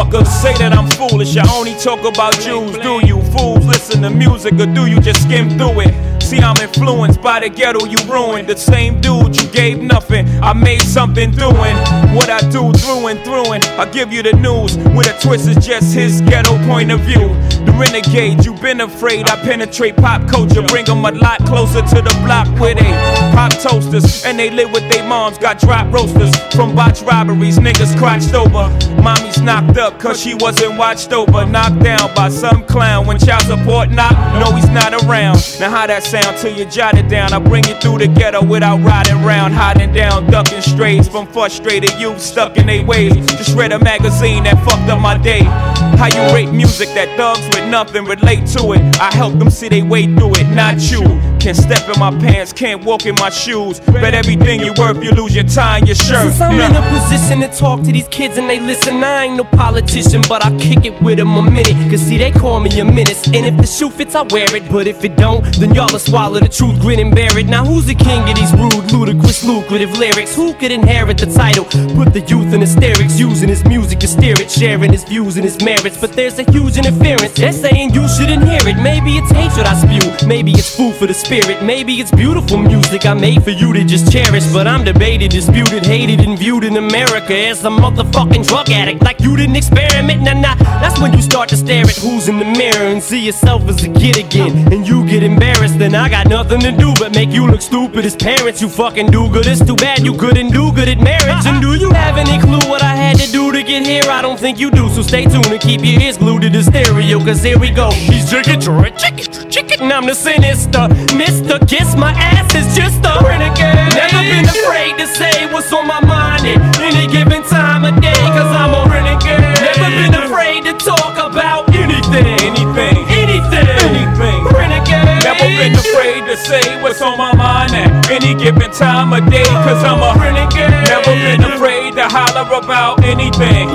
Motherfuckers say that I'm foolish, I only talk about Jews. Do you fools listen to music or do you just skim through it? See, I'm influenced by the ghetto you ruined. The same dude you gave nothing, I made something doing what I do through and through. And I give you the news with a twist, is just his ghetto point of view. The renegade, you've been afraid. I penetrate pop culture, bring them a lot closer to the block where they pop toasters and they live with their moms. Got drop roasters from botched robberies, niggas crotched over. Mommy's knocked up cause she wasn't watched over. Knocked down by some clown when child support knock. No, he's not around. Now how that sound till you jot it down? I bring you through the ghetto without riding round, hiding down, ducking strays from frustrated youth stuck in their ways. Just read a magazine that fucked up my day. How you rate music that thugs with nothing relate to it? I help them see they way through it, not you. Can't step in my pants, can't walk in my shoes. Bet everything you worth, you lose your tie and your shirt. Since I'm in a position to talk to these kids and they listen, I ain't no politician, but I kick it with them a minute. Cause see, they call me a menace, and if the shoe fits, I wear it. But if it don't, then y'all will swallow the truth, grin and bear it. Now who's the king of these rude, ludicrous, lucrative lyrics? Who could inherit the title? Put the youth in hysterics, using his music to steer it, sharing his views and his merits. But there's a huge interference, they're saying you shouldn't hear it. Maybe it's hatred I spew, maybe it's food for the spirit. Maybe it's beautiful music I made for you to just cherish. But I'm debated, disputed, hated, and viewed in America as a motherfucking drug addict. Like you didn't experiment, nah. That's when you start to stare at who's in the mirror and see yourself as a kid again. And you get embarrassed, then I got nothing to do but make you look stupid as parents. You fucking do good, it's too bad you couldn't do good at marriage. And do you have any clue what I had to do to get here? I don't think you do, so stay tuned and keep your ears glued to the stereo. Cause here we go. He's chicken, and I'm the sinister Mr. Kiss my ass is just a renegade. Never been afraid to say what's on my mind at any given time of day, cause I'm a renegade. Never been afraid to talk about anything. Renegade. Never been afraid to say what's on my mind at any given time of day, cause I'm a renegade. Never been afraid to holler about anything.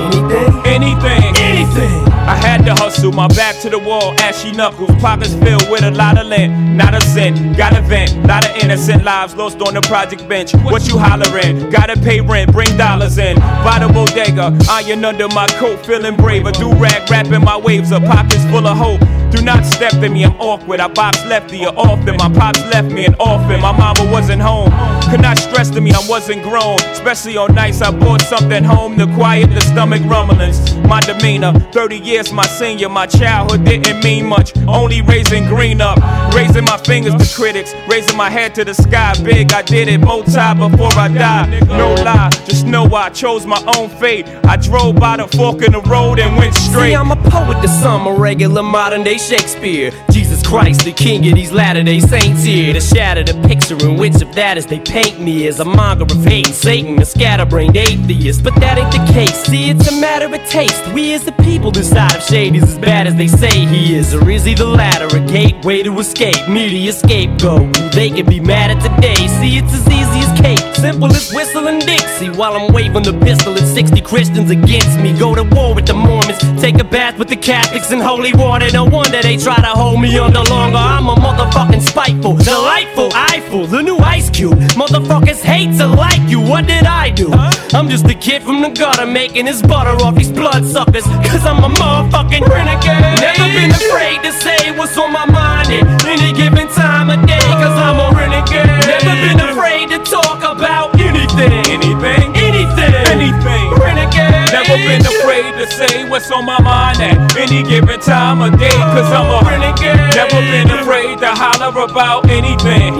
I had to hustle, my back to the wall, ashy knuckles, pockets filled with a lot of lint, not a cent, gotta vent, lot of innocent lives lost on the project bench. What you hollering? Gotta pay rent, bring dollars in, by the bodega, iron under my coat, feeling braver, do-rag rapping my waves up, pockets full of hope. Do not step to me, I'm awkward, I box lefty or often, my pops left me an orphan, my mama wasn't home. Could not stress to me, I wasn't grown, especially on nights I brought something home to quiet the stomach rumblings. My demeanor, 30 years my senior, my childhood didn't mean much, only raising green up, raising my fingers to critics, raising my head to the sky, big, I did it multi before I died. No lie, just know I chose my own fate, I drove by the fork in the road and went straight. See, I'm a poet to some, a regular modern day Shakespeare. Jesus Christ, the king of these Latter-day Saints here, to shatter the picture in which of that as they paint me as a monger of hate and Satan, a scatterbrained atheist. But that ain't the case, see, it's a matter of taste. We as the people decide if Shady's as bad as they say he is, or is he the latter, a gateway to escape, media scapegoat who they can be mad at today. See, it's as easy as cake, simple as whistling Dixie, while I'm waving the pistol at 60 Christians against me. Go to war with the Mormons, take a bath with the Catholics in holy water. No wonder they try to hold me under longer. I'm a motherfucking spiteful, delightful, eyeful, the new Ice Cube. Motherfuckers hate to like you, what did I do? I'm just a kid from the gutter making his butter off these bloodsuckers, cause I'm a motherfucking renegade. Never been afraid to say what's on my mind at any given time of day, cause I'm a renegade. Never been afraid to talk about anything. Renegade. Never been afraid to say what's on my mind at any given time of day, cause I'm a renegade. Never been afraid to holler about anything.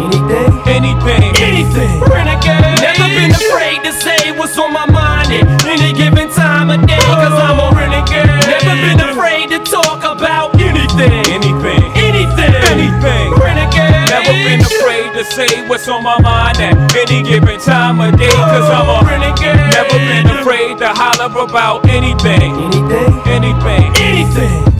Renegade. Never been afraid to say what's on my mind at any given time of day, cause I'm a renegade. Never been afraid to talk about anything. Renegade. Never been afraid to say what's on my mind at any given time of day, cause I'm a renegade. Never been afraid to holler about anything.